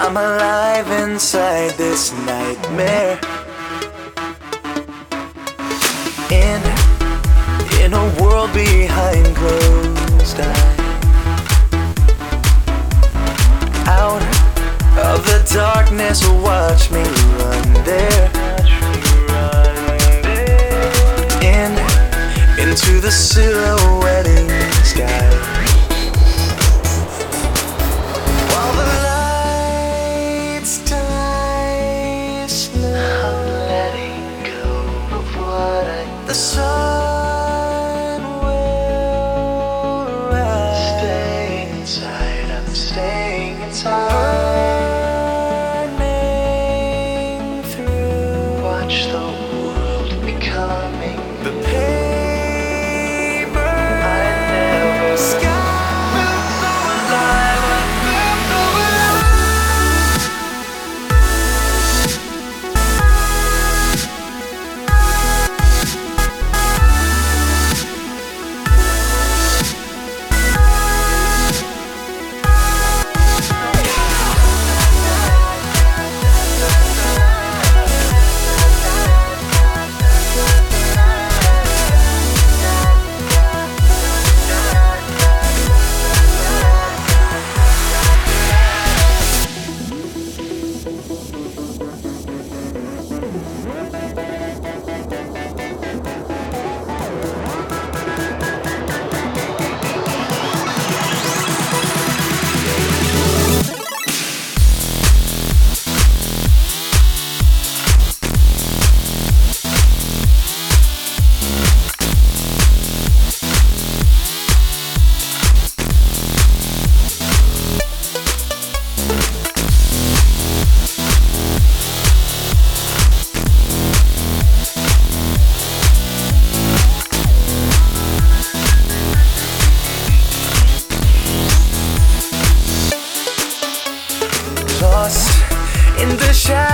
I'm alive inside this nightmare. In a world behind closed eyes. Out of the darkness, watch me run there. Into the silhouetting sky. While the lights die slow, I'm letting go of what I know. The sun will rise. Stay inside, I'm staying inside. Burning through. Watch the world becoming the pain. Lost in the shadows.